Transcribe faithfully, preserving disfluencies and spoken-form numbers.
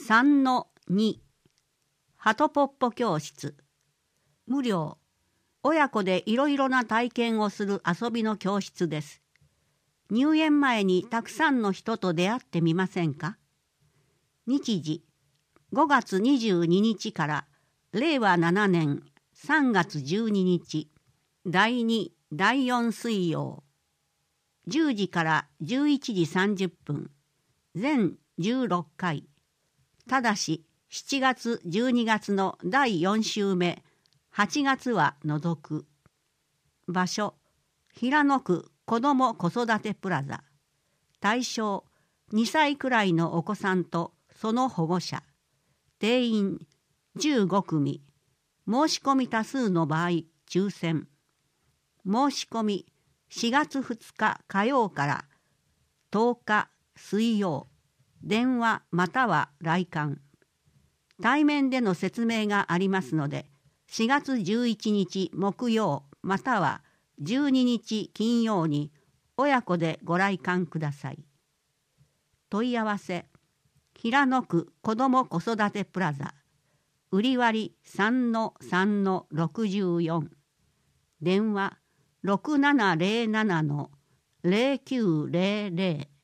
さんのに ハトポッポ教室。無料。親子でいろいろな体験をする遊びの教室です。入園前にたくさんの人と出会ってみませんか？日時ごがつにじゅうににちかられいわななねんさんがつじゅうににち、だいに、だいよん水曜、じゅうじからじゅういちじさんじゅっぷん、全じゅうろっかい。ただししちがつじゅうにがつのだいよん週目、はちがつは除く。場所平野区子ども子育てプラザ。対象にさいくらいのお子さんとその保護者。定員じゅうごくみ。申し込み多数の場合抽選。申し込みしがつふつか火曜からとおか水曜。電話または来館。対面での説明がありますので、しがつじゅういちにち木曜またはじゅうににち金曜に親子でご来館ください。問い合わせ平野区子ども子育てプラザ。売り割 さんのさんのろくじゅうよん。電話ろくななぜろなのぜろきゅうぜろぜろ。